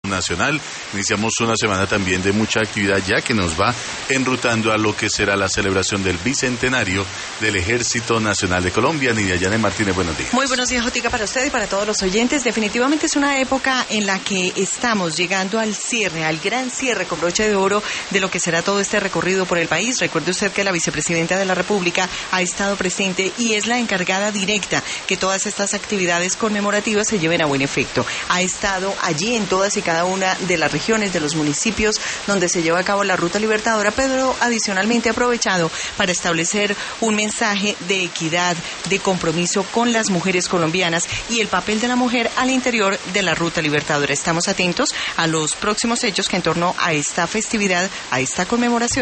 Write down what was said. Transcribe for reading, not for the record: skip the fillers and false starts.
nacional. Iniciamos una semana también de mucha actividad ya que nos va enrutando a lo que será la celebración del bicentenario del Ejército Nacional de Colombia. Nidia Yane Martínez, buenos días. Muy buenos días, Jotica, para usted y para todos los oyentes. Definitivamente es una época en la que estamos llegando al cierre, al gran cierre con broche de oro de lo que será todo este recorrido por el país. Recuerde usted que la vicepresidenta de la República ha estado presente y es la encargada directa que todas estas actividades conmemorativas se lleven a buen efecto. Ha estado allí en todas y cada una de las regiones, de los municipios donde se lleva a cabo la Ruta Libertadora, pero adicionalmente ha aprovechado para establecer un mensaje de equidad, de compromiso con las mujeres colombianas y el papel de la mujer al interior de la Ruta Libertadora. Estamos atentos a los próximos hechos que en torno a esta festividad, a esta conmemoración,